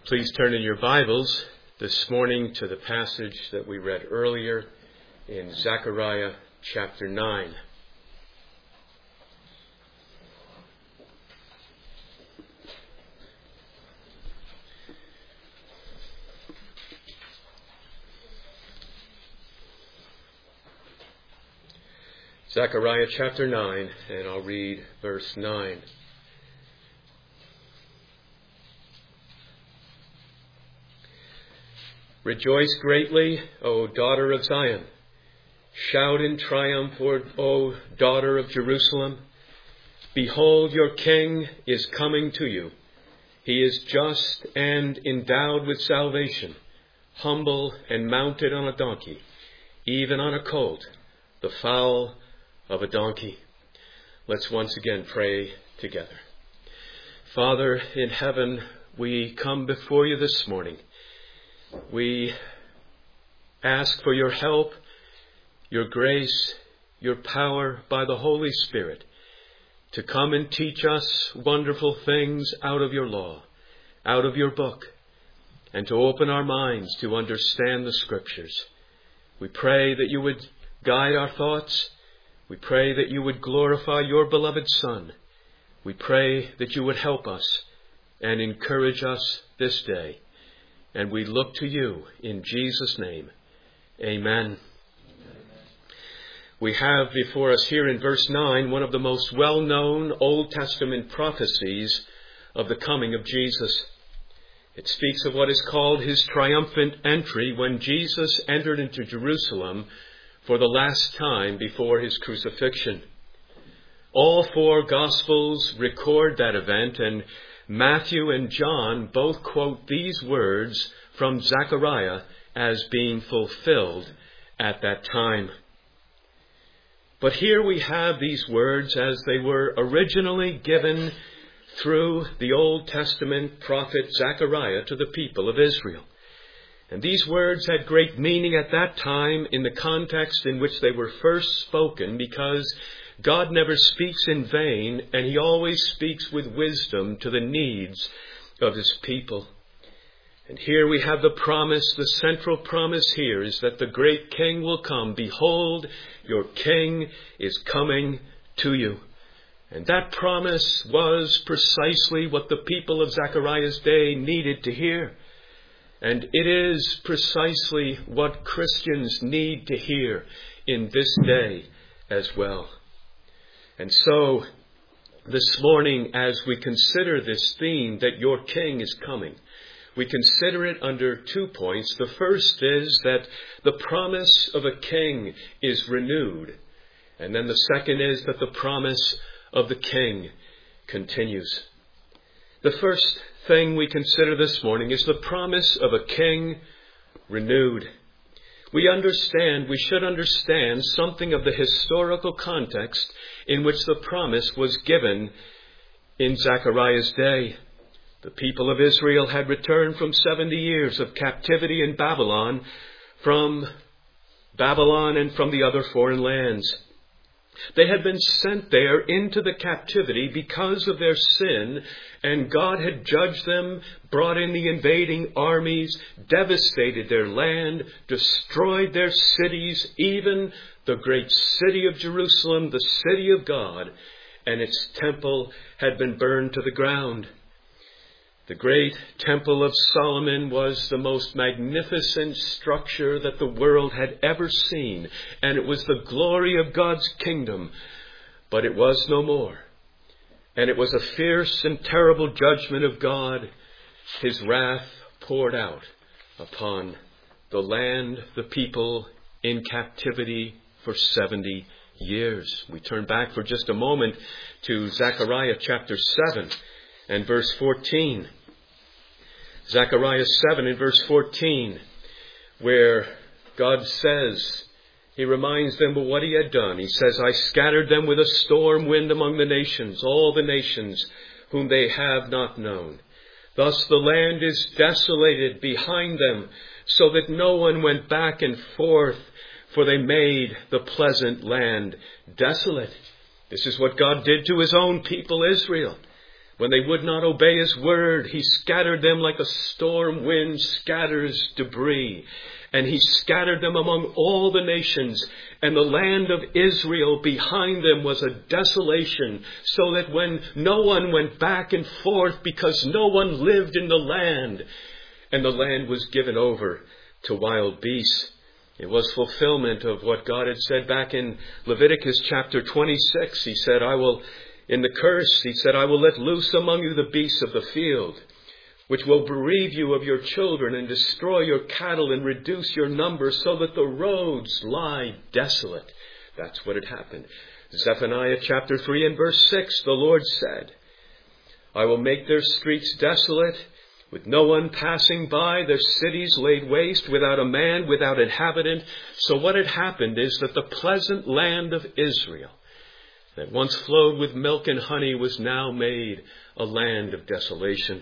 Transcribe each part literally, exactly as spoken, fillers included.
Please turn in your Bibles this morning to the passage that we read earlier in Zechariah chapter nine. Zechariah chapter nine, and I'll read verse nine. Rejoice greatly, O daughter of Zion. Shout in triumph, O daughter of Jerusalem. Behold, your king is coming to you. He is just and endowed with salvation, humble and mounted on a donkey, even on a colt, the foal of a donkey. Let's once again pray together. Father in heaven, we come before you this morning. We ask for your help, your grace, your power by the Holy Spirit to come and teach us wonderful things out of your law, out of your book, and to open our minds to understand the Scriptures. We pray that you would guide our thoughts. We pray that you would glorify your beloved Son. We pray that you would help us and encourage us this day. And we look to you in Jesus' name. Amen. We have before us here in verse nine one of the most well-known Old Testament prophecies of the coming of Jesus. It speaks of what is called his triumphant entry when Jesus entered into Jerusalem for the last time before his crucifixion. All four Gospels record that event, and Matthew and John both quote these words from Zechariah as being fulfilled at that time. But here we have these words as they were originally given through the Old Testament prophet Zechariah to the people of Israel. And these words had great meaning at that time in the context in which they were first spoken, because God never speaks in vain, and he always speaks with wisdom to the needs of his people. And here we have the promise, the central promise here is that the great King will come. Behold, your King is coming to you. And that promise was precisely what the people of Zechariah's day needed to hear. And it is precisely what Christians need to hear in this day as well. And so, this morning, as we consider this theme that your King is coming, we consider it under two points. The first is that the promise of a king is renewed. And then the second is that the promise of the king continues. The first thing we consider this morning is the promise of a king renewed. We understand, we should understand something of the historical context in which the promise was given in Zechariah's day. The people of Israel had returned from seventy years of captivity in Babylon, from Babylon and from the other foreign lands. They had been sent there into the captivity because of their sin, and God had judged them, brought in the invading armies, devastated their land, destroyed their cities, even the great city of Jerusalem, the city of God, and its temple had been burned to the ground. The great temple of Solomon was the most magnificent structure that the world had ever seen, and it was the glory of God's kingdom, but it was no more. And it was a fierce and terrible judgment of God, his wrath poured out upon the land, the people in captivity for seventy years. We turn back for just a moment to Zechariah chapter seven and verse fourteen. Zechariah seven and verse fourteen, where God says, he reminds them of what he had done. He says, I scattered them with a storm wind among the nations, all the nations whom they have not known. Thus the land is desolated behind them, so that no one went back and forth, for they made the pleasant land desolate. This is what God did to his own people, Israel. When they would not obey his word, he scattered them like a storm wind scatters debris. And he scattered them among all the nations. And the land of Israel behind them was a desolation, so that when no one went back and forth, because no one lived in the land, and the land was given over to wild beasts. It was fulfillment of what God had said back in Leviticus chapter twenty-six. He said, I will, in the curse, he said, I will let loose among you the beasts of the field, which will bereave you of your children and destroy your cattle and reduce your number so that the roads lie desolate. That's what had happened. Zephaniah chapter three and verse six, the Lord said, I will make their streets desolate, with no one passing by, their cities laid waste, without a man, without inhabitant. So what had happened is that the pleasant land of Israel, that once flowed with milk and honey, was now made a land of desolation.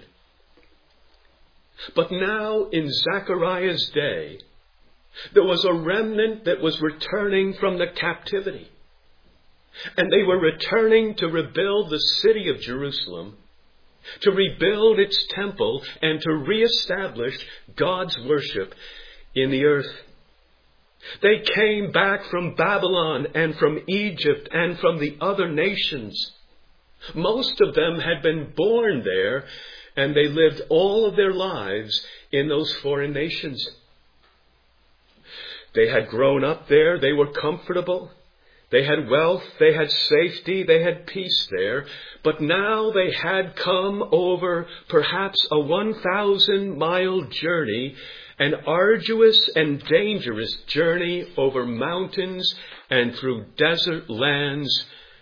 But now in Zechariah's day, there was a remnant that was returning from the captivity. And they were returning to rebuild the city of Jerusalem, to rebuild its temple, and to reestablish God's worship in the earth. They came back from Babylon and from Egypt and from the other nations. Most of them had been born there, and they lived all of their lives in those foreign nations. They had grown up there. They were comfortable. They had wealth. They had safety. They had peace there. But now they had come over perhaps a one thousand mile journey, an arduous and dangerous journey over mountains and through desert lands.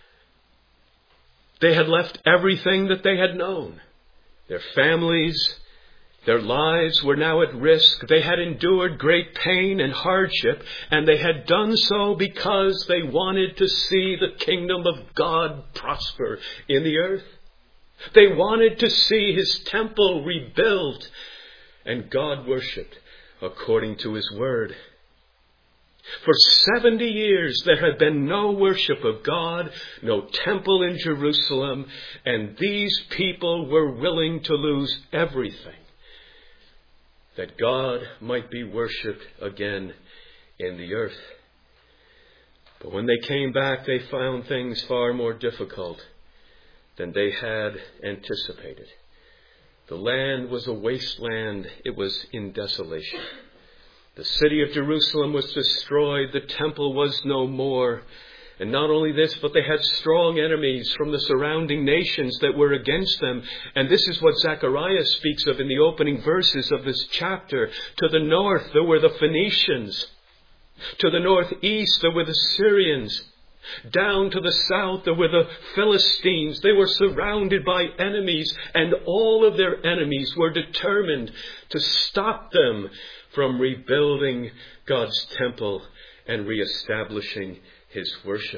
They had left everything that they had known. Their families, their lives were now at risk. They had endured great pain and hardship, and they had done so because they wanted to see the kingdom of God prosper in the earth. They wanted to see his temple rebuilt and God worshipped according to his word. For seventy years there had been no worship of God, no temple in Jerusalem, and these people were willing to lose everything that God might be worshipped again in the earth. But when they came back, they found things far more difficult than they had anticipated. The land was a wasteland. It was in desolation. The city of Jerusalem was destroyed. The temple was no more. And not only this, but they had strong enemies from the surrounding nations that were against them. And this is what Zechariah speaks of in the opening verses of this chapter. To the north, there were the Phoenicians. To the northeast, there were the Syrians. Down to the south, there were the Philistines. They were surrounded by enemies, and all of their enemies were determined to stop them from rebuilding God's temple and reestablishing his worship.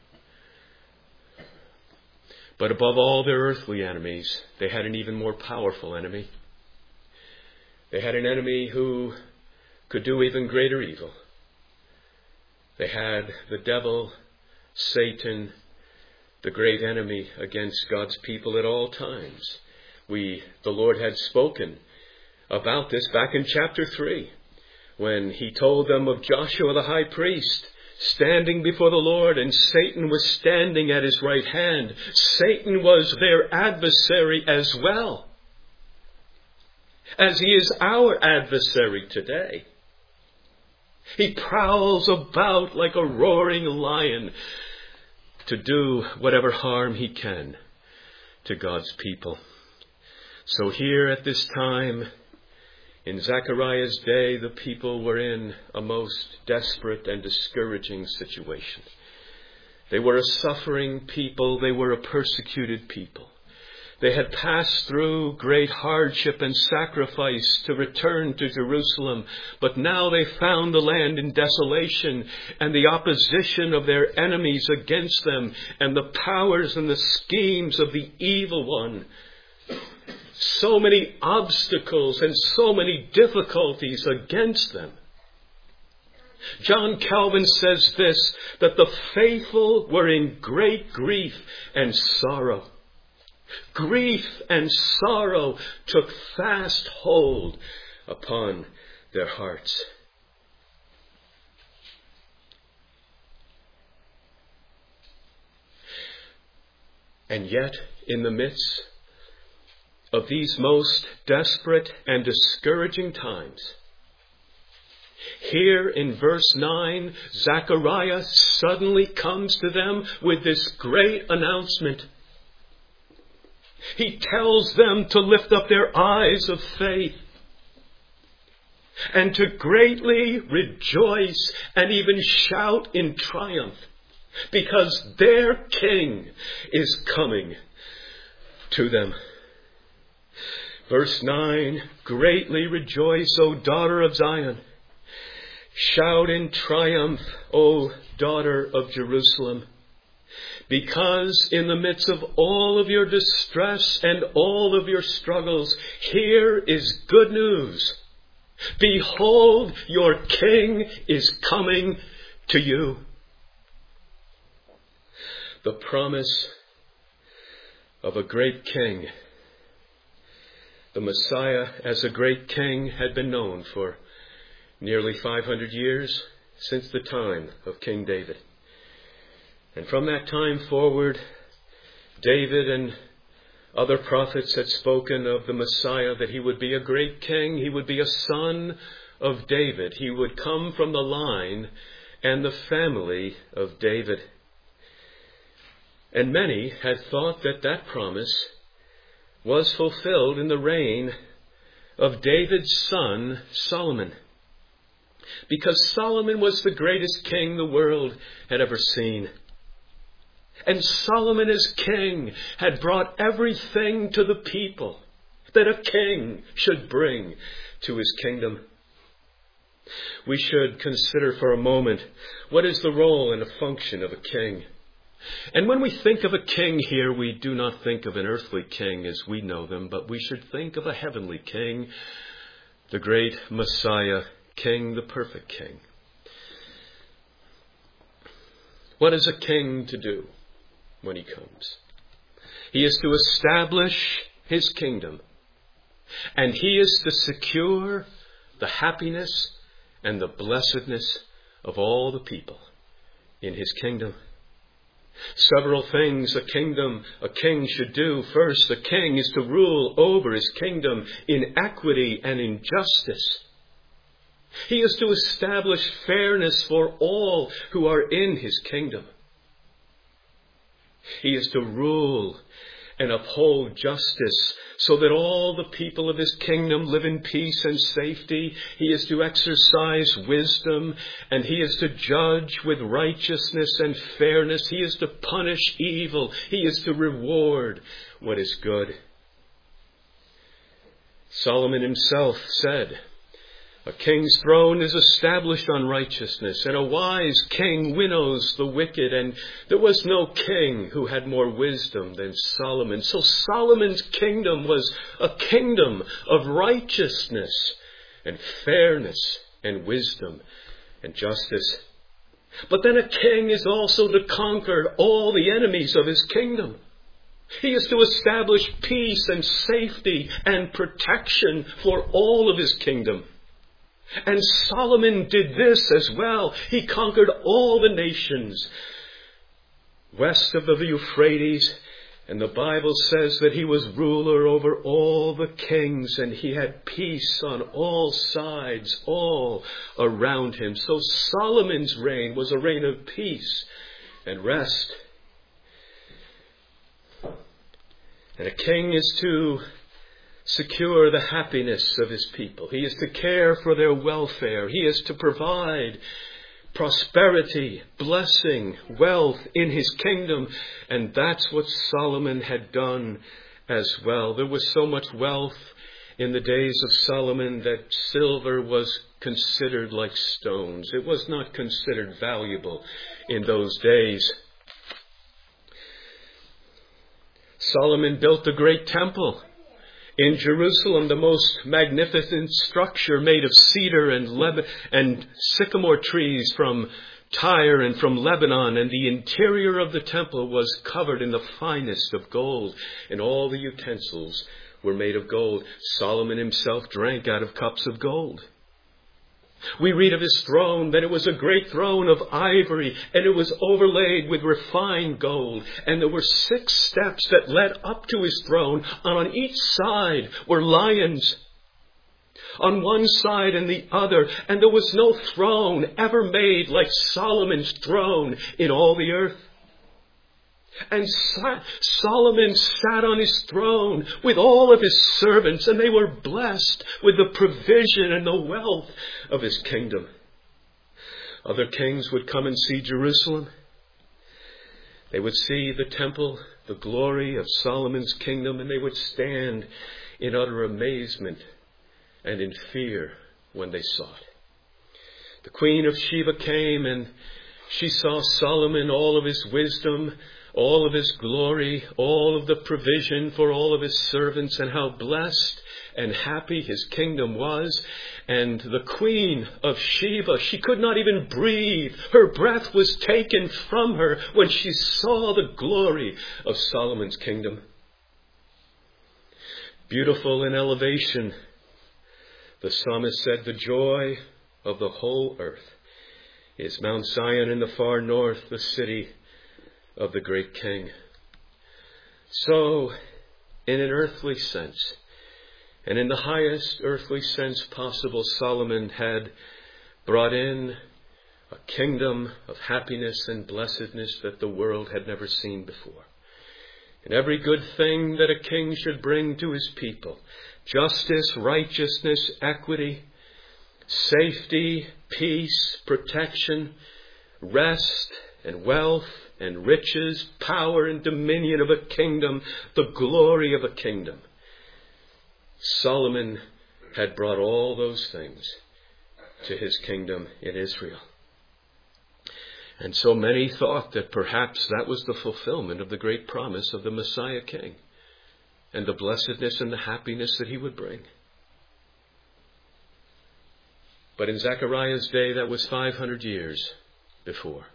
But above all their earthly enemies, they had an even more powerful enemy. They had an enemy who could do even greater evil. They had the devil, Satan, the great enemy against God's people at all times. We, the Lord had spoken about this back in chapter three, when he told them of Joshua the high priest standing before the Lord, and Satan was standing at his right hand. Satan was their adversary as well, as he is our adversary today. He prowls about like a roaring lion to do whatever harm he can to God's people. So here at this time, in Zechariah's day, the people were in a most desperate and discouraging situation. They were a suffering people. They were a persecuted people. They had passed through great hardship and sacrifice to return to Jerusalem, but now they found the land in desolation, and the opposition of their enemies against them, and the powers and the schemes of the evil one. So many obstacles and so many difficulties against them. John Calvin says this, that the faithful were in great grief and sorrow. Grief and sorrow took fast hold upon their hearts. And yet, in the midst of these most desperate and discouraging times, here in verse nine, Zechariah suddenly comes to them with this great announcement. He tells them to lift up their eyes of faith and to greatly rejoice and even shout in triumph, because their king is coming to them. Verse nine, greatly rejoice, O daughter of Zion. Shout in triumph, O daughter of Jerusalem. Because in the midst of all of your distress and all of your struggles, here is good news. Behold, your king is coming to you. The promise of a great king. The Messiah as a great king had been known for nearly five hundred years, since the time of King David. And from that time forward, David and other prophets had spoken of the Messiah, that he would be a great king. He would be a son of David. He would come from the line and the family of David. And many had thought that that promise was fulfilled in the reign of David's son, Solomon. Because Solomon was the greatest king the world had ever seen. And Solomon as king had brought everything to the people that a king should bring to his kingdom. We should consider for a moment, what is the role and the function of a king? And when we think of a king here, we do not think of an earthly king as we know them, but we should think of a heavenly king, the great Messiah King, the perfect king. What is a king to do when he comes? He is to establish his kingdom, and he is to secure the happiness and the blessedness of all the people in his kingdom. Several things a kingdom, a king should do. First, the king is to rule over his kingdom in equity and in justice. He is to establish fairness for all who are in his kingdom. He is to rule and uphold justice so that all the people of his kingdom live in peace and safety. He is to exercise wisdom, and he is to judge with righteousness and fairness. He is to punish evil. He is to reward what is good. Solomon himself said, "A king's throne is established on righteousness, and a wise king winnows the wicked." And there was no king who had more wisdom than Solomon. So Solomon's kingdom was a kingdom of righteousness and fairness and wisdom and justice. But then a king is also to conquer all the enemies of his kingdom. He is to establish peace and safety and protection for all of his kingdom. And Solomon did this as well. He conquered all the nations west of the Euphrates. And the Bible says that he was ruler over all the kings, and he had peace on all sides, all around him. So Solomon's reign was a reign of peace and rest. And a king is to secure the happiness of his people. He is to care for their welfare. He is to provide prosperity, blessing, wealth in his kingdom. And that's what Solomon had done as well. There was so much wealth in the days of Solomon that silver was considered like stones. It was not considered valuable in those days. Solomon built the great temple in Jerusalem, the most magnificent structure made of cedar and Leb- and sycamore trees from Tyre and from Lebanon, and the interior of the temple was covered in the finest of gold, and all the utensils were made of gold. Solomon himself drank out of cups of gold. We read of his throne that it was a great throne of ivory, and it was overlaid with refined gold. And there were six steps that led up to his throne. And on each side were lions, on one side and the other. And there was no throne ever made like Solomon's throne in all the earth. And Solomon sat on his throne with all of his servants, and they were blessed with the provision and the wealth of his kingdom. Other kings would come and see Jerusalem. They would see the temple, the glory of Solomon's kingdom, and they would stand in utter amazement and in fear when they saw it. The Queen of Sheba came, and she saw Solomon, all of his wisdom, all of his glory, all of the provision for all of his servants, and how blessed and happy his kingdom was. And the Queen of Sheba, she could not even breathe. Her breath was taken from her when she saw the glory of Solomon's kingdom. Beautiful in elevation, the psalmist said, the joy of the whole earth is Mount Zion in the far north, the city of the great King. So, in an earthly sense, and in the highest earthly sense possible, Solomon had brought in a kingdom of happiness and blessedness that the world had never seen before. And every good thing that a king should bring to his people, justice, righteousness, equity, safety, peace, protection, rest, and wealth, and riches, power and dominion of a kingdom, the glory of a kingdom. Solomon had brought all those things to his kingdom in Israel. And so many thought that perhaps that was the fulfillment of the great promise of the Messiah King and the blessedness and the happiness that he would bring. But in Zechariah's day, that was five hundred years before.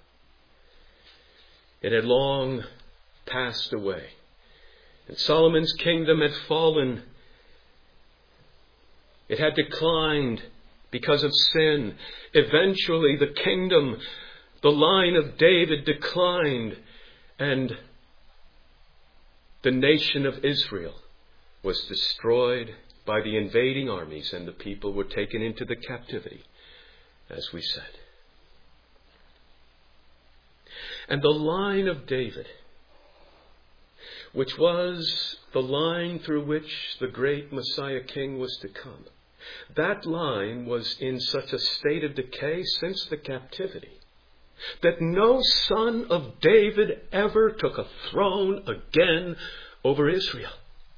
It had long passed away. And Solomon's kingdom had fallen. It had declined because of sin. Eventually, the kingdom, the line of David declined, and the nation of Israel was destroyed by the invading armies, and the people were taken into the captivity, as we said. And the line of David, which was the line through which the great Messiah King was to come, that line was in such a state of decay since the captivity that no son of David ever took a throne again over Israel.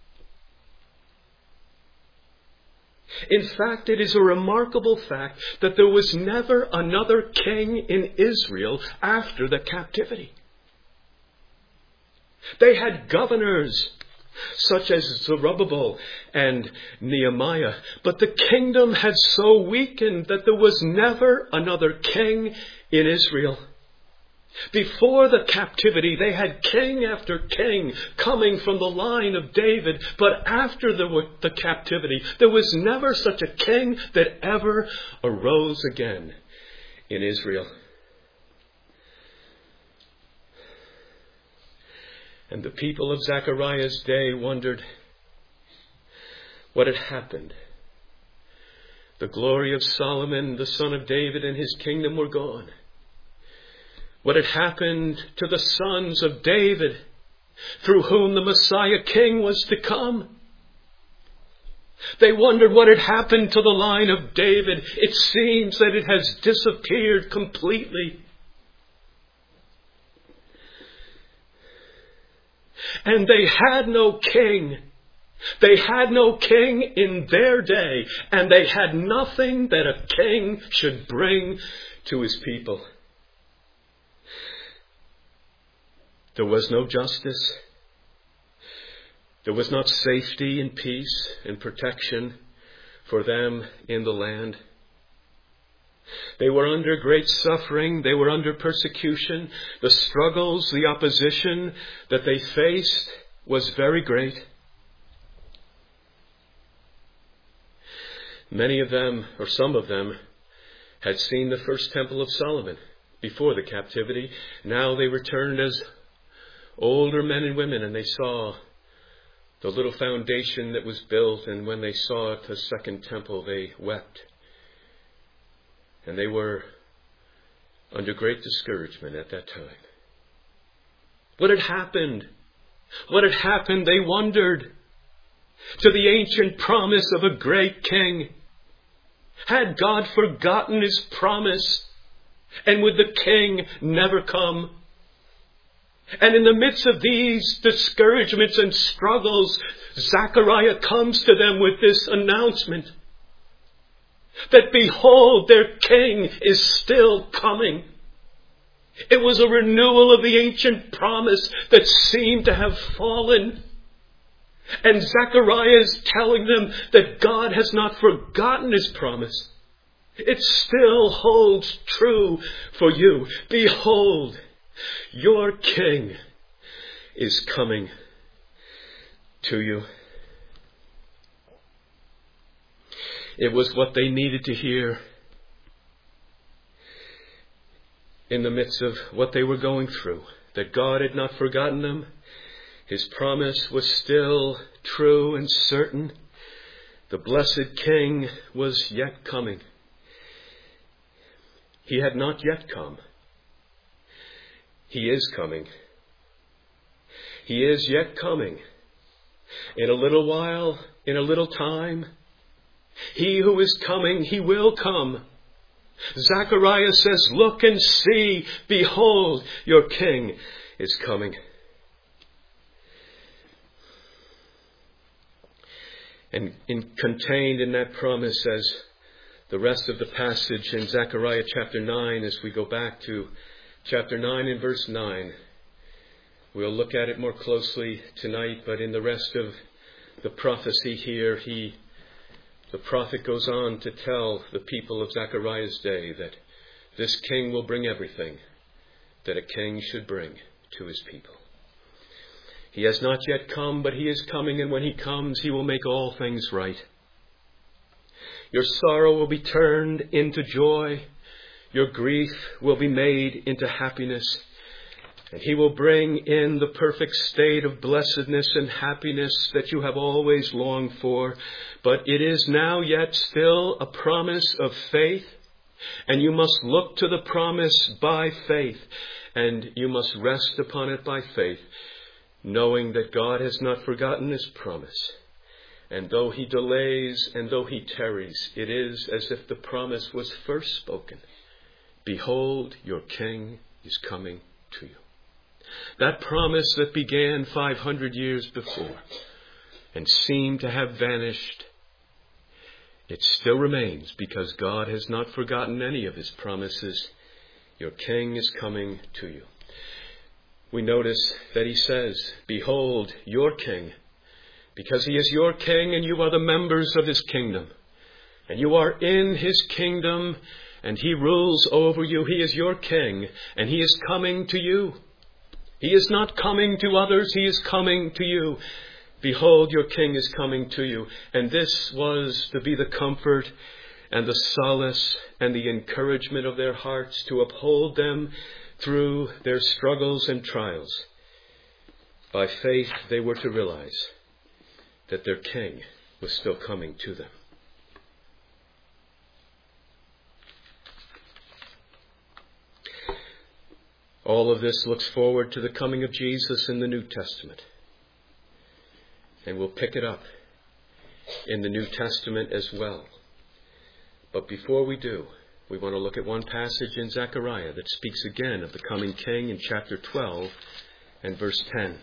In fact, it is a remarkable fact that there was never another king in Israel after the captivity. They had governors such as Zerubbabel and Nehemiah, but the kingdom had so weakened that there was never another king in Israel. Before the captivity, they had king after king coming from the line of David. But after the, the captivity, there was never such a king that ever arose again in Israel. And the people of Zechariah's day wondered what had happened. The glory of Solomon, the son of David, and his kingdom were gone. What had happened to the sons of David, through whom the Messiah King was to come? They wondered what had happened to the line of David. It seems that it has disappeared completely. And they had no king. They had no king in their day, and they had nothing that a king should bring to his people. There was no justice. There was not safety and peace and protection for them in the land. They were under great suffering. They were under persecution. The struggles, the opposition that they faced was very great. Many of them, or some of them, had seen the first temple of Solomon before the captivity. Now they returned as older men and women, and they saw the little foundation that was built, and when they saw the second temple, they wept. And they were under great discouragement at that time. What had happened? What had happened? They wondered. To the ancient promise of a great king. Had God forgotten his promise? And would the king never come? And in the midst of these discouragements and struggles, Zechariah comes to them with this announcement. That behold, their king is still coming. It was a renewal of the ancient promise that seemed to have fallen. And Zechariah is telling them that God has not forgotten his promise. It still holds true for you. Behold, your king is coming to you. It was what they needed to hear in the midst of what they were going through. That God had not forgotten them. His promise was still true and certain. The blessed King was yet coming. He had not yet come. He is coming. He is yet coming. In a little while, in a little time, he who is coming, he will come. Zechariah says, look and see, behold, your king is coming. And in, contained in that promise, as the rest of the passage in Zechariah chapter nine, as we go back to chapter nine and verse nine, we'll look at it more closely tonight, but in the rest of the prophecy here, he, the prophet goes on to tell the people of Zechariah's day that this king will bring everything that a king should bring to his people. He has not yet come, but he is coming, and when he comes, he will make all things right. Your sorrow will be turned into joy. Your grief will be made into happiness. And he will bring in the perfect state of blessedness and happiness that you have always longed for. But it is now yet still a promise of faith. And you must look to the promise by faith. And you must rest upon it by faith, knowing that God has not forgotten his promise. And though he delays and though he tarries, it is as if the promise was first spoken. Behold, your king is coming to you. That promise that began five hundred years before and seemed to have vanished, it still remains because God has not forgotten any of his promises. Your king is coming to you. We notice that he says, behold, your king, because he is your king and you are the members of his kingdom. And you are in his kingdom and he rules over you. He is your king and he is coming to you. He is not coming to others. He is coming to you. Behold, your king is coming to you. And this was to be the comfort and the solace and the encouragement of their hearts, to uphold them through their struggles and trials. By faith, they were to realize that their king was still coming to them. All of this looks forward to the coming of Jesus in the New Testament. And we'll pick it up in the New Testament as well. But before we do, we want to look at one passage in Zechariah that speaks again of the coming king in chapter twelve and verse ten.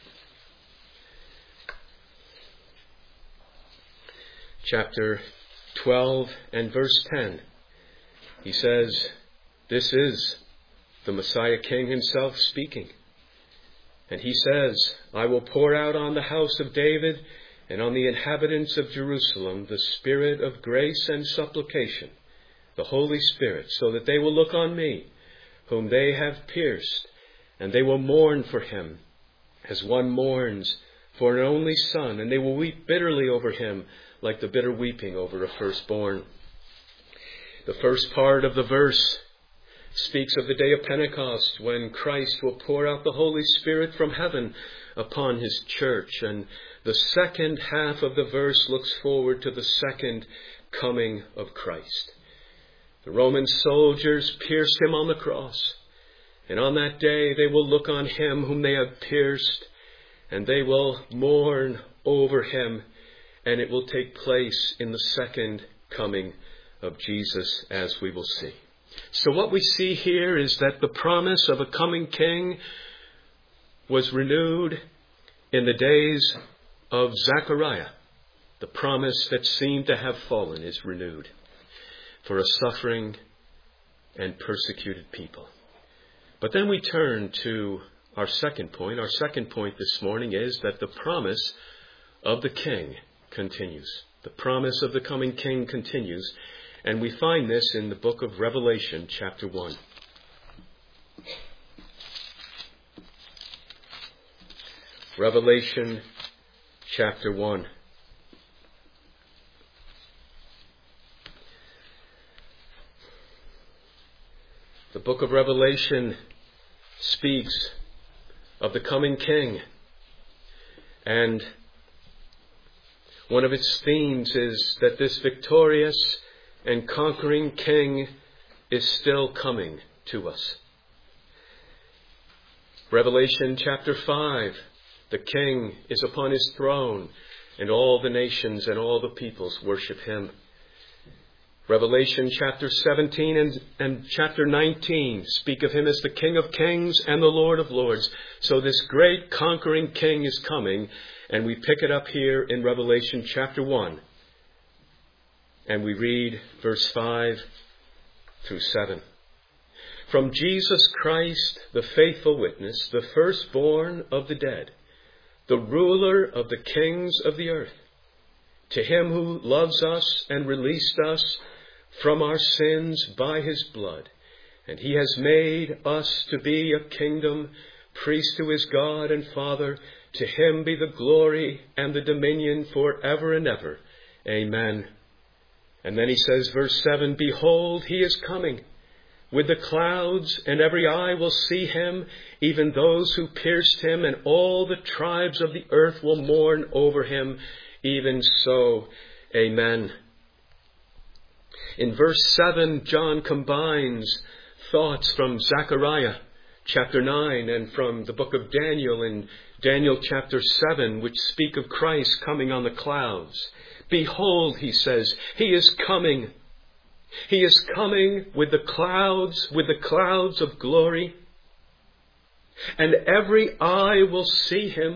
Chapter twelve and verse ten. He says, this is the Messiah King himself speaking. And he says, I will pour out on the house of David and on the inhabitants of Jerusalem the spirit of grace and supplication the Holy Spirit, so that they will look on me, whom they have pierced, and they will mourn for him, as one mourns for an only son, and they will weep bitterly over him, like the bitter weeping over a firstborn. The first part of the verse speaks of the day of Pentecost, when Christ will pour out the Holy Spirit from heaven upon his church. And the second half of the verse looks forward to the second coming of Christ. The Roman soldiers pierced him on the cross, and on that day they will look on him whom they have pierced, and they will mourn over him, and it will take place in the second coming of Jesus, as we will see. So what we see here is that the promise of a coming king was renewed in the days of Zechariah. The promise that seemed to have fallen is renewed for a suffering and persecuted people. But then we turn to our second point. Our second point this morning is that the promise of the king continues. The promise of the coming king continues. And we find this in the book of Revelation, chapter one. Revelation, chapter one. The book of Revelation speaks of the coming king. And one of its themes is that this victorious and conquering king is still coming to us. Revelation chapter five, the king is upon his throne, and all the nations and all the peoples worship him. Revelation chapter seventeen and, and chapter nineteen speak of him as the King of Kings and the Lord of Lords. So this great conquering king is coming, and we pick it up here in Revelation chapter one. And we read verse five through seven. From Jesus Christ, the faithful witness, the firstborn of the dead, the ruler of the kings of the earth, to him who loves us and released us from our sins by his blood, and he has made us to be a kingdom, priest to his God and Father, to him be the glory and the dominion forever and ever. Amen. And then he says, verse seven, behold, he is coming with the clouds, and every eye will see him, even those who pierced him, and all the tribes of the earth will mourn over him. Even so, amen. In verse seven, John combines thoughts from Zechariah chapter nine and from the book of Daniel in Daniel chapter seven, which speak of Christ coming on the clouds. Behold, he says, he is coming. He is coming with the clouds, with the clouds of glory. And every eye will see him.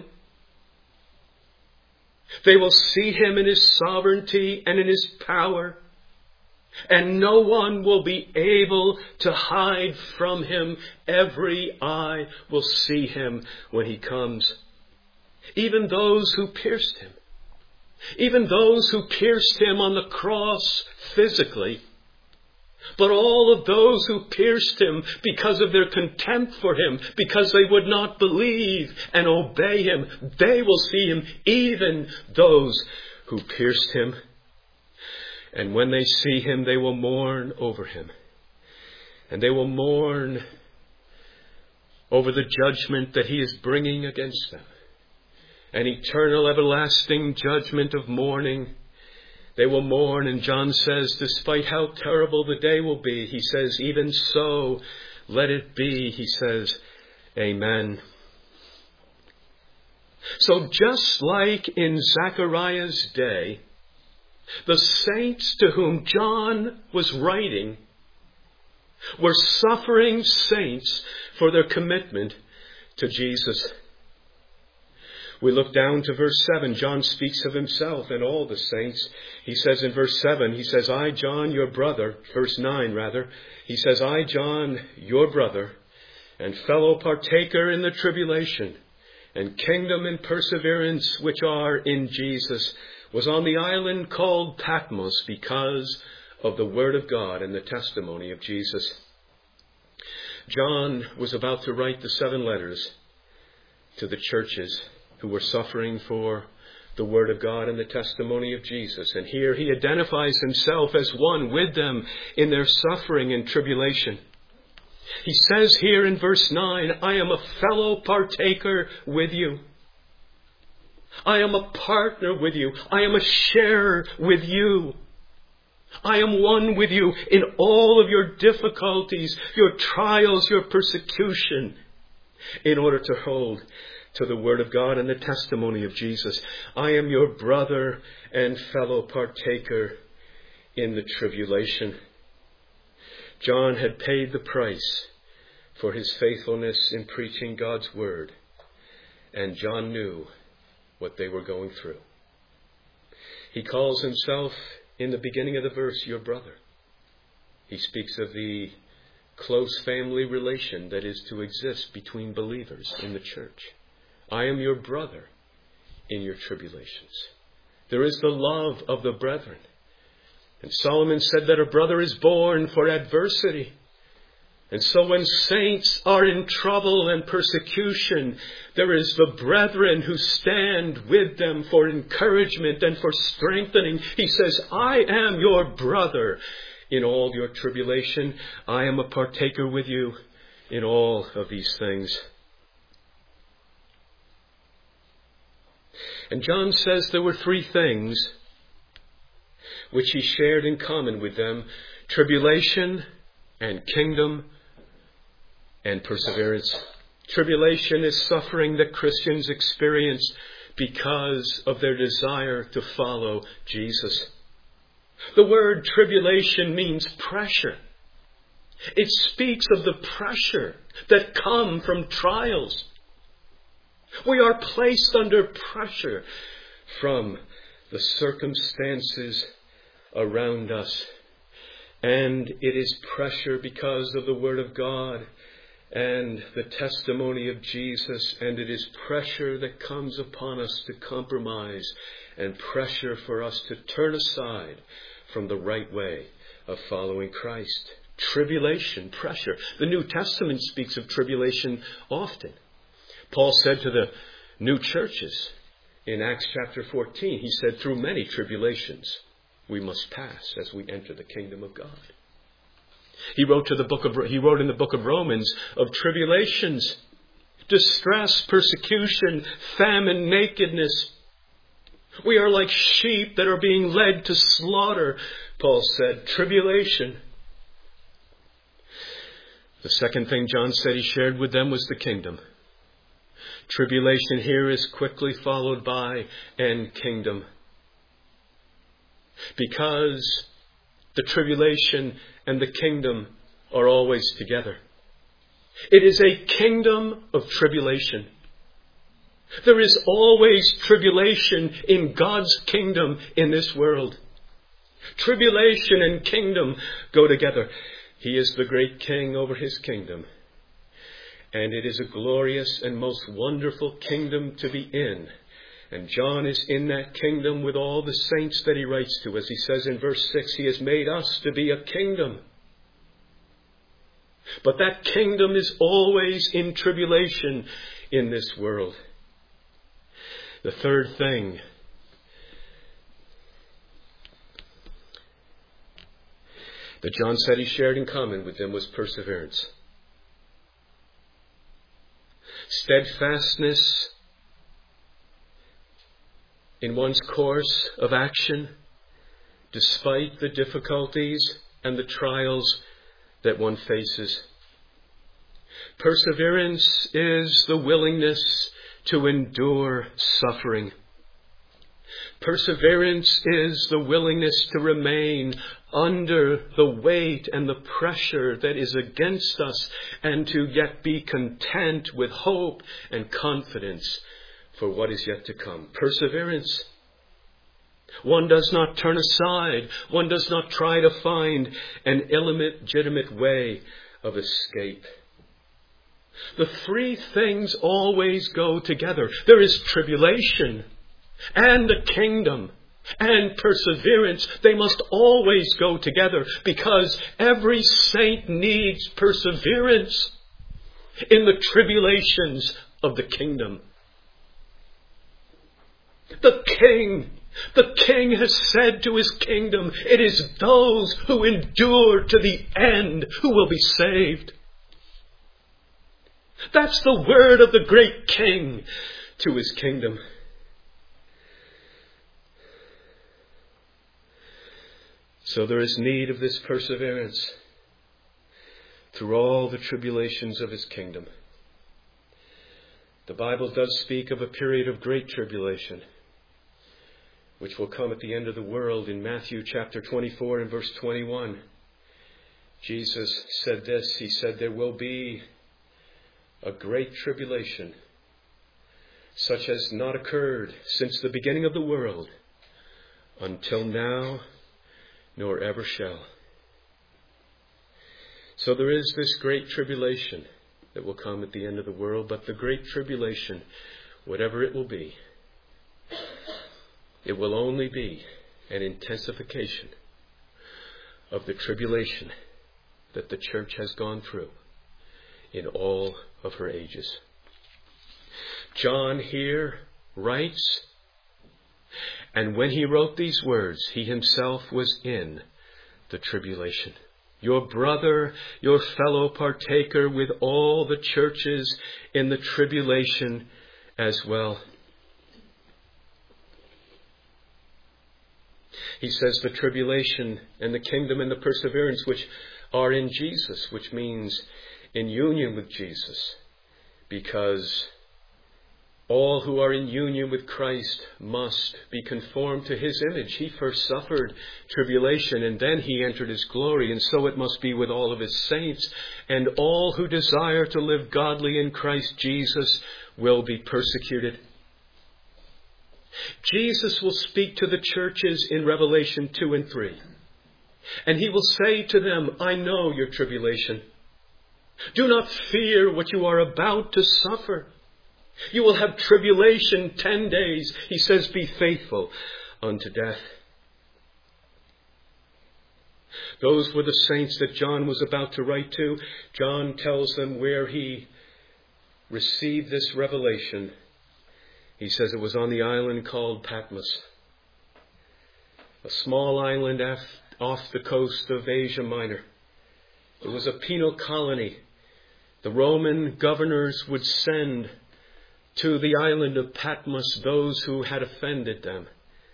They will see him in his sovereignty and in his power. And no one will be able to hide from him. Every eye will see him when he comes. Even those who pierced him. Even those who pierced him on the cross physically. But all of those who pierced him because of their contempt for him, because they would not believe and obey him, they will see him, even those who pierced him. And when they see him, they will mourn over him. And they will mourn over the judgment that he is bringing against them. An eternal, everlasting judgment of mourning. They will mourn, and John says, despite how terrible the day will be, he says, even so, let it be, he says, amen. So just like in Zechariah's day, the saints to whom John was writing were suffering saints for their commitment to Jesus. We look down to verse seven. John speaks of himself and all the saints. He says in verse seven, he says, I, John, your brother, verse nine rather, he says, I, John, your brother, and fellow partaker in the tribulation, and kingdom and perseverance which are in Jesus, was on the island called Patmos because of the Word of God and the testimony of Jesus. John was about to write the seven letters to the churches who were suffering for the Word of God and the testimony of Jesus. And here he identifies himself as one with them in their suffering and tribulation. He says here in verse nine, I am a fellow partaker with you. I am a partner with you. I am a sharer with you. I am one with you in all of your difficulties, your trials, your persecution, in order to hold to the Word of God and the testimony of Jesus. I am your brother and fellow partaker in the tribulation. John had paid the price for his faithfulness in preaching God's Word, and John knew what they were going through. He calls himself, in the beginning of the verse, your brother. He speaks of the close family relation that is to exist between believers in the church. I am your brother in your tribulations. There is the love of the brethren. And Solomon said that a brother is born for adversity. And so when saints are in trouble and persecution, there is the brethren who stand with them for encouragement and for strengthening. He says, I am your brother in all your tribulation. I am a partaker with you in all of these things. And John says there were three things which he shared in common with them: tribulation and kingdom and perseverance. Tribulation is suffering that Christians experience because of their desire to follow Jesus. The word tribulation means pressure. It speaks of the pressure that come from trials. We are placed under pressure from the circumstances around us. And it is pressure because of the Word of God and the testimony of Jesus. And it is pressure that comes upon us to compromise, and pressure for us to turn aside from the right way of following Christ. Tribulation, pressure. The New Testament speaks of tribulation often. Paul said to the new churches in Acts chapter fourteen, he said, through many tribulations we must pass as we enter the kingdom of God. He wrote to the book of he wrote in the book of Romans of tribulations, distress, persecution, famine, nakedness. We are like sheep that are being led to slaughter, Paul said. Tribulation. The second thing John said he shared with them was the kingdom. Tribulation here is quickly followed by and kingdom. Because the tribulation and the kingdom are always together. It is a kingdom of tribulation. There is always tribulation in God's kingdom in this world. Tribulation and kingdom go together. He is the great king over his kingdom. And it is a glorious and most wonderful kingdom to be in. And John is in that kingdom with all the saints that he writes to. As he says in verse six, he has made us to be a kingdom. But that kingdom is always in tribulation in this world. The third thing that John said he shared in common with them was perseverance. Steadfastness in one's course of action, despite the difficulties and the trials that one faces. Perseverance is the willingness to endure suffering. Perseverance is the willingness to remain under the weight and the pressure that is against us, and to yet be content with hope and confidence for what is yet to come. Perseverance. One does not turn aside. One does not try to find an illegitimate way of escape. The three things always go together. There is tribulation and a kingdom. and perseverance. They must always go together because every saint needs perseverance in the tribulations of the kingdom. The King, the King has said to his kingdom, it is those who endure to the end who will be saved. That's the word of the great King to his kingdom. So there is need of this perseverance through all the tribulations of his kingdom. The Bible does speak of a period of great tribulation, which will come at the end of the world in Matthew chapter twenty-four and verse twenty-one. Jesus said this, he said, there will be a great tribulation, such as not occurred since the beginning of the world, until now, nor ever shall. So there is this great tribulation that will come at the end of the world, but the great tribulation, whatever it will be, it will only be an intensification of the tribulation that the church has gone through in all of her ages. John here writes, and when he wrote these words, he himself was in the tribulation. Your brother, your fellow partaker with all the churches in the tribulation as well. He says the tribulation and the kingdom and the perseverance which are in Jesus, which means in union with Jesus, because all who are in union with Christ must be conformed to his image. He first suffered tribulation and then he entered his glory. And so it must be with all of his saints. And all who desire to live godly in Christ Jesus will be persecuted. Jesus will speak to the churches in Revelation two and three. And he will say to them, I know your tribulation. Do not fear what you are about to suffer. You will have tribulation ten days. He says, be faithful unto death. Those were the saints that John was about to write to. John tells them where he received this revelation. He says it was on the island called Patmos, a small island off the coast of Asia Minor. It was a penal colony. The Roman governors would send to the island of Patmos those who had offended them.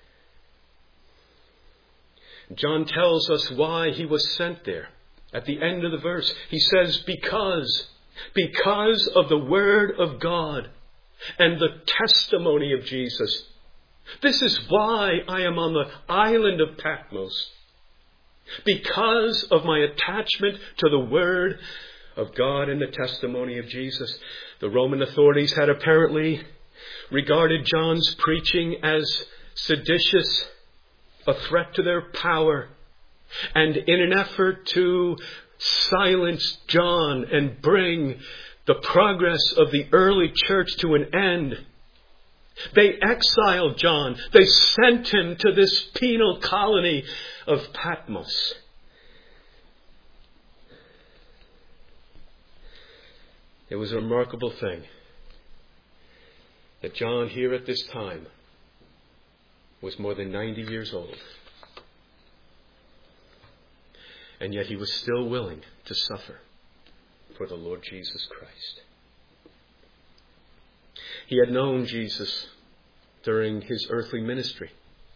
John tells us why he was sent there. At the end of the verse, he says, because, because of the word of God and the testimony of Jesus. This is why I am on the island of Patmos. Because of my attachment to the word of God and the testimony of Jesus. The Roman authorities had apparently regarded John's preaching as seditious, a threat to their power. And in an effort to silence John and bring the progress of the early church to an end, they exiled John. They sent him to this penal colony of Patmos. It was a remarkable thing that John here at this time was more than ninety years old. And yet he was still willing to suffer for the Lord Jesus Christ. He had known Jesus during his earthly ministry,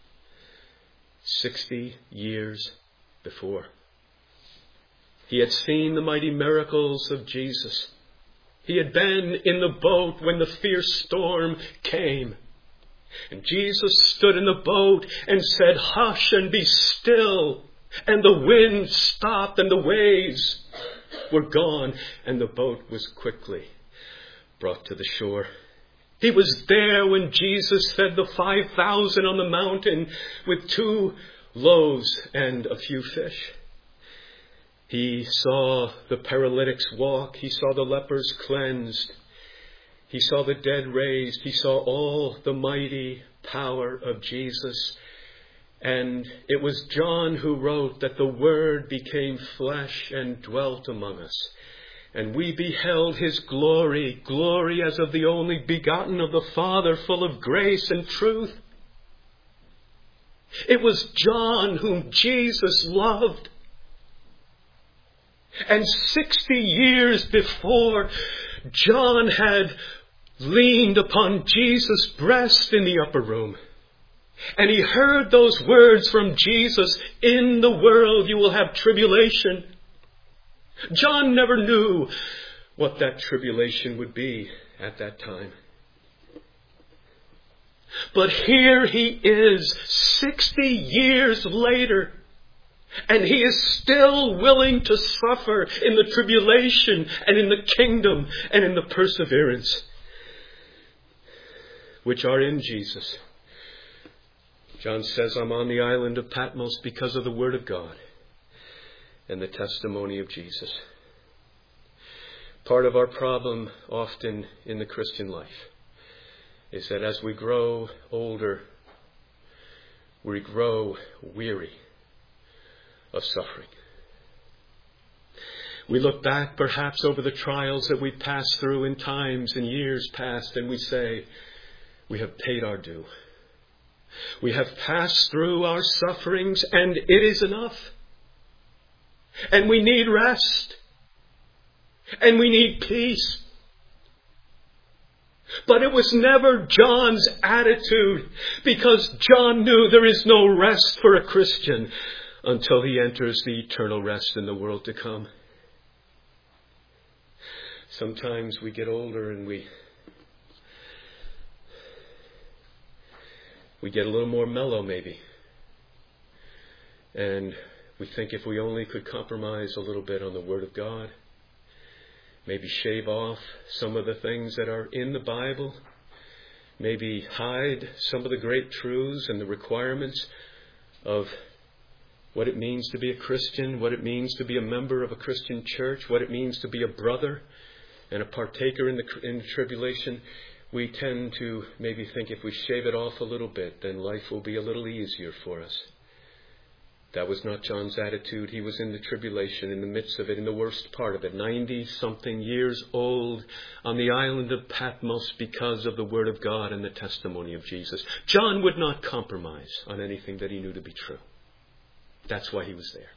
sixty years before. He had seen the mighty miracles of Jesus. He had been in the boat when the fierce storm came. And Jesus stood in the boat and said, hush and be still. And the wind stopped and the waves were gone. And the boat was quickly brought to the shore. He was there when Jesus fed the five thousand on the mountain with two loaves and a few fish. He saw the paralytics walk. He saw the lepers cleansed. He saw the dead raised. He saw all the mighty power of Jesus. And it was John who wrote that the Word became flesh and dwelt among us. And we beheld his glory, glory as of the only begotten of the Father, full of grace and truth. It was John whom Jesus loved. And sixty years before, John had leaned upon Jesus' breast in the upper room. And he heard those words from Jesus, "In the world you will have tribulation." John never knew what that tribulation would be at that time. But here he is, sixty years later, and he is still willing to suffer in the tribulation and in the kingdom and in the perseverance which are in Jesus. John says, "I'm on the island of Patmos because of the Word of God and the testimony of Jesus." Part of our problem often in the Christian life is that as we grow older, we grow weary of suffering. We look back perhaps over the trials that we passed through in times and years past, and we say, we have paid our due. We have passed through our sufferings, and it is enough. And we need rest. And we need peace. But it was never John's attitude, because John knew there is no rest for a Christian until he enters the eternal rest in the world to come. Sometimes we get older and we we get a little more mellow maybe. And we think if we only could compromise a little bit on the Word of God, maybe shave off some of the things that are in the Bible, maybe hide some of the great truths and the requirements of what it means to be a Christian, what it means to be a member of a Christian church, what it means to be a brother and a partaker in the, in the tribulation. We tend to maybe think if we shave it off a little bit, then life will be a little easier for us. That was not John's attitude. He was in the tribulation, in the midst of it, in the worst part of it, ninety-something years old on the island of Patmos because of the Word of God and the testimony of Jesus. John would not compromise on anything that he knew to be true. That's why he was there.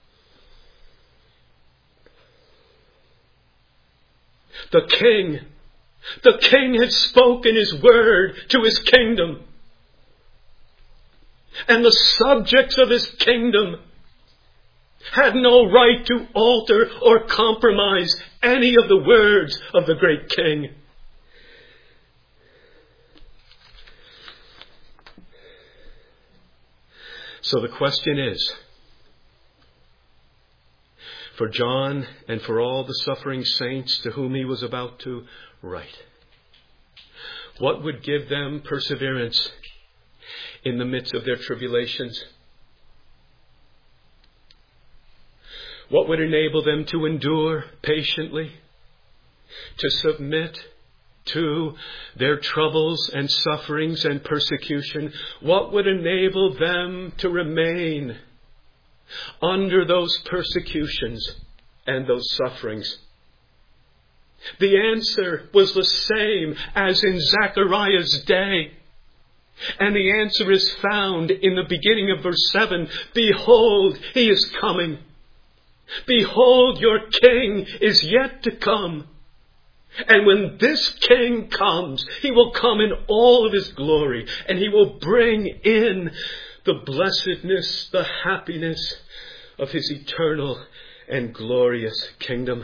The king, the king had spoken his word to his kingdom. And the subjects of his kingdom had no right to alter or compromise any of the words of the great king. So the question is, for John and for all the suffering saints to whom he was about to write, what would give them perseverance in the midst of their tribulations? What would enable them to endure patiently, to submit to their troubles and sufferings and persecution? What would enable them to remain under those persecutions and those sufferings? The answer was the same as in Zechariah's day. And the answer is found in the beginning of verse seven. Behold, he is coming. Behold, your king is yet to come. And when this king comes, he will come in all of his glory. And he will bring in the blessedness, the happiness of his eternal and glorious kingdom.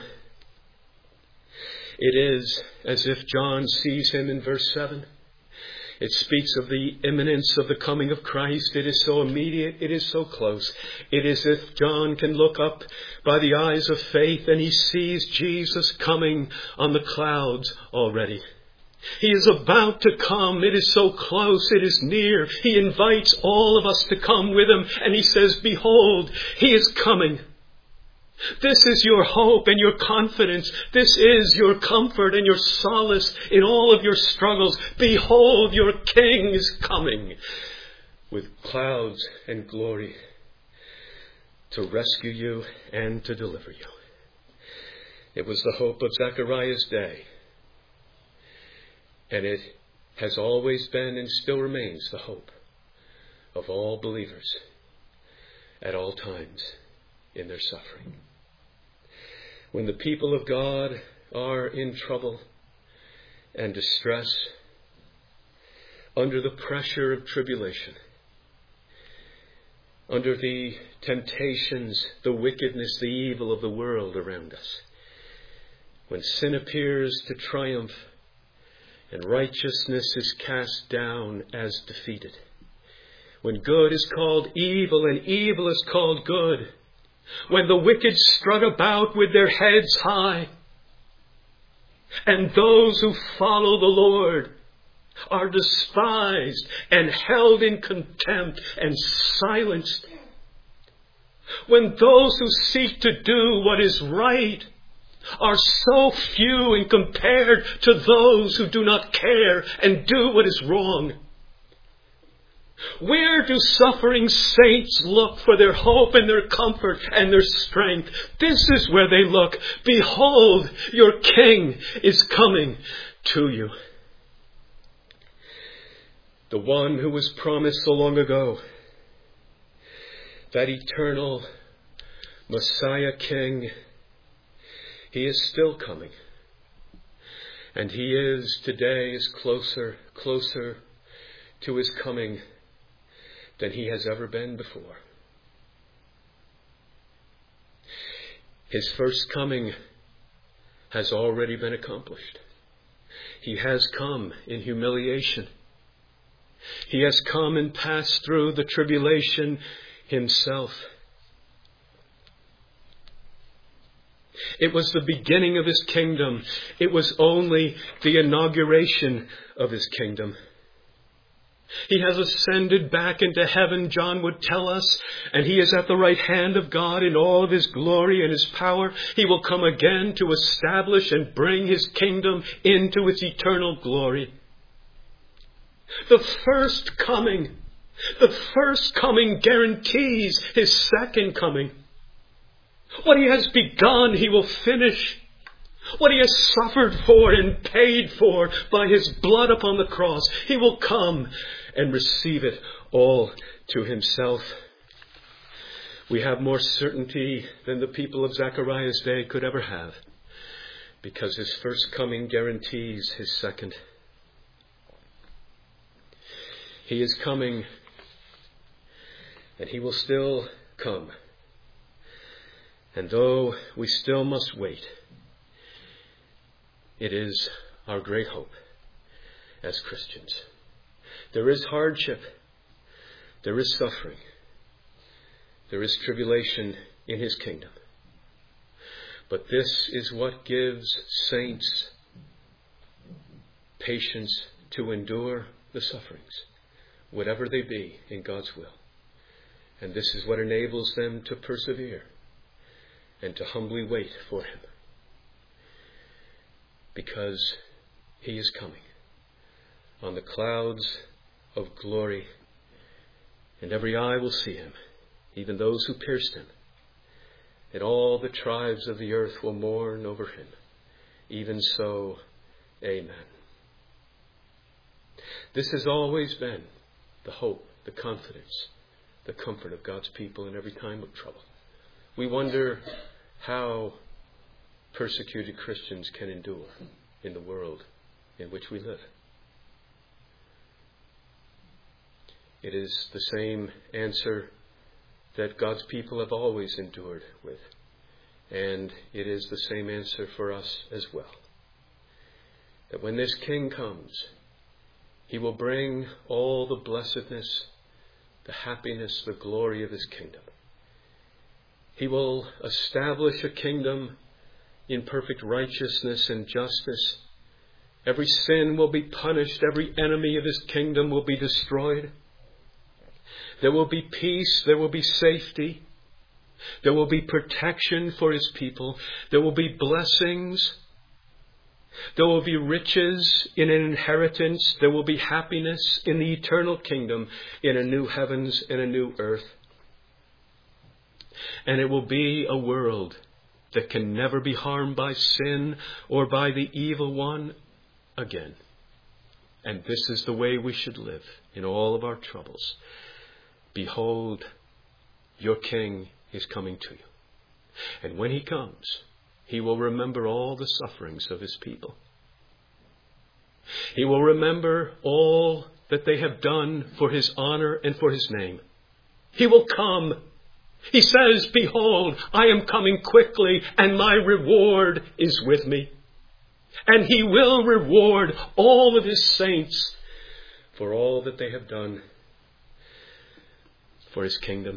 It is as if John sees him in verse seven. It speaks of the imminence of the coming of Christ. It is so immediate. It is so close. It is as if John can look up by the eyes of faith and he sees Jesus coming on the clouds already. He is about to come. It is so close. It is near. He invites all of us to come with him. And he says, behold, he is coming. This is your hope and your confidence. This is your comfort and your solace in all of your struggles. Behold, your king is coming with clouds and glory to rescue you and to deliver you. It was the hope of Zechariah's day. And it has always been and still remains the hope of all believers at all times in their suffering. When the people of God are in trouble and distress, under the pressure of tribulation, under the temptations, the wickedness, the evil of the world around us, when sin appears to triumph and righteousness is cast down as defeated, when good is called evil and evil is called good, when the wicked strut about with their heads high, and those who follow the Lord are despised and held in contempt and silenced, when those who seek to do what is right are so few and compared to those who do not care and do what is wrong, where do suffering saints look for their hope and their comfort and their strength? This is where they look. Behold, your King is coming to you. The one who was promised so long ago, that eternal Messiah King, he is still coming. And he is today is closer, closer to his coming than he has ever been before. His first coming has already been accomplished. He has come in humiliation. He has come and passed through the tribulation himself. It was the beginning of his kingdom. It was only the inauguration of his kingdom. He has ascended back into heaven, John would tell us, and he is at the right hand of God in all of his glory and his power. He will come again to establish and bring his kingdom into its eternal glory. The first coming, the first coming guarantees his second coming. What he has begun, he will finish. What he has suffered for and paid for by his blood upon the cross, he will come and receive it all to himself. We have more certainty than the people of Zechariah's day could ever have, because his first coming guarantees his second. He is coming, and he will still come. And though we still must wait, it is our great hope as Christians. There is hardship. There is suffering. There is tribulation in his kingdom. But this is what gives saints patience to endure the sufferings, whatever they be, in God's will. And this is what enables them to persevere and to humbly wait for him. Because he is coming on the clouds of glory, and every eye will see him, even those who pierced him. And all the tribes of the earth will mourn over him. Even so, amen. This has always been the hope, the confidence, the comfort of God's people in every time of trouble. We wonder how persecuted Christians can endure in the world in which we live. It is the same answer that God's people have always endured with. And it is the same answer for us as well. That when this King comes, he will bring all the blessedness, the happiness, the glory of his kingdom. He will establish a kingdom in perfect righteousness and justice. Every sin will be punished. Every enemy of his kingdom will be destroyed. There will be peace. There will be safety. There will be protection for his people. There will be blessings. There will be riches in an inheritance. There will be happiness in the eternal kingdom, in a new heavens and a new earth. And it will be a world that can never be harmed by sin or by the evil one again. And this is the way we should live in all of our troubles. Behold, your King is coming to you. And when he comes, he will remember all the sufferings of his people. He will remember all that they have done for his honor and for his name. He will come. He says, behold, I am coming quickly, and my reward is with me. And he will reward all of his saints for all that they have done for his kingdom.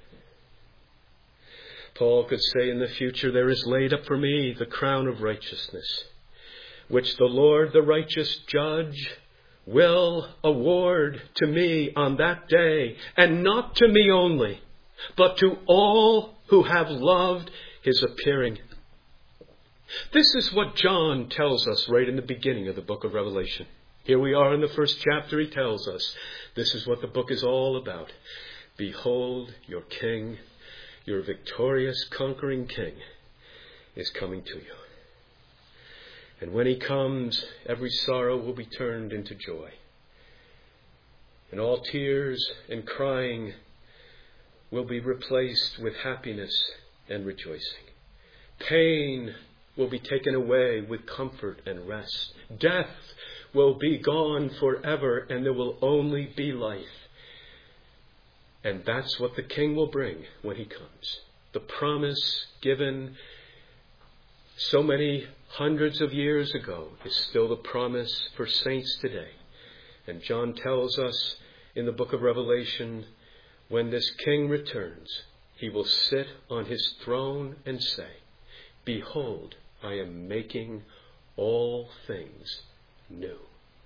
Paul could say in the future, there is laid up for me the crown of righteousness, which the Lord, the righteous judge, will award to me on that day, and not to me only, but to all who have loved his appearing. This is what John tells us right in the beginning of the book of Revelation. Here we are in the first chapter. He tells us this is what the book is all about. Behold, your King, your victorious, conquering King, is coming to you. And when he comes, every sorrow will be turned into joy. And all tears and crying will be replaced with happiness and rejoicing. Pain will be taken away with comfort and rest. Death will be gone forever, and there will only be life. And that's what the King will bring when he comes. The promise given so many hundreds of years ago is still the promise for saints today. And John tells us in the book of Revelation, when this King returns, he will sit on his throne and say, behold, I am making all things new.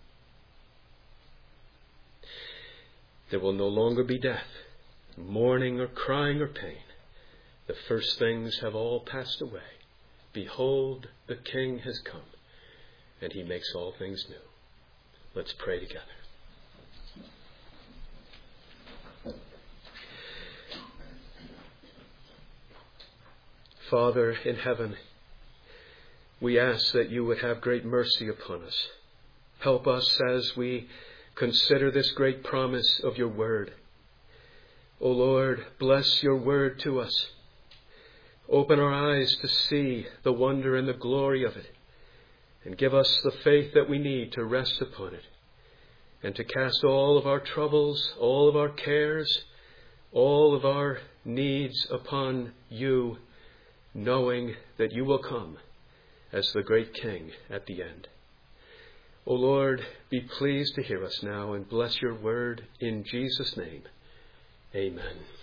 There will no longer be death, mourning or crying or pain. The first things have all passed away. Behold, the King has come, and he makes all things new. Let's pray together. Father in heaven, we ask that you would have great mercy upon us. Help us as we consider this great promise of your word. O Lord, bless your word to us. Open our eyes to see the wonder and the glory of it, and give us the faith that we need to rest upon it, and to cast all of our troubles, all of our cares, all of our needs upon you, knowing that you will come as the great King at the end. O Lord, be pleased to hear us now, and bless your word in Jesus' name. Amen.